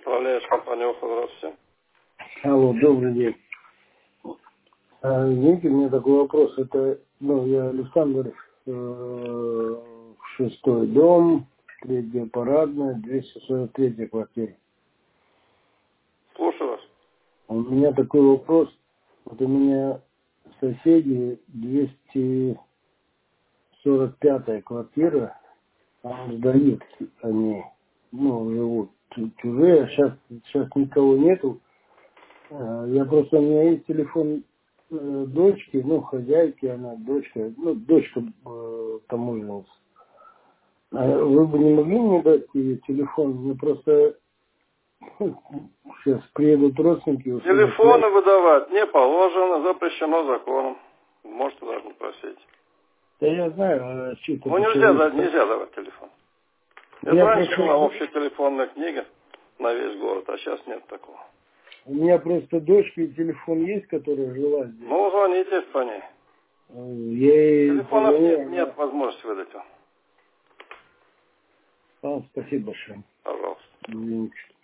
Управляешь компанией ОХО, здравствуйте. Алло, добрый день. Извините, у меня такой вопрос. Это, я Александр, 6-й дом, 3-я парадная, 243-я квартира. Слушаю вас. У меня такой вопрос. Вот у меня соседи 245-я квартира, там сдают они, живут чужие, сейчас никого нету. Я просто, у меня есть телефон дочки, хозяйки, она дочка, дочка таможенница. Вы бы не могли мне дать ее телефон? Мне просто сейчас приедут родственники. Телефоны выдавать не положено, запрещено законом. Можете даже не просить. Да я знаю, чисто... нельзя давать телефон. Это раньше просто... была общая телефонная книга на весь город, а сейчас нет такого. У меня просто дочки телефон есть, которая жила здесь. Звоните по ней. Телефонов нет возможности выдать вам. Спасибо большое. Пожалуйста. Извините.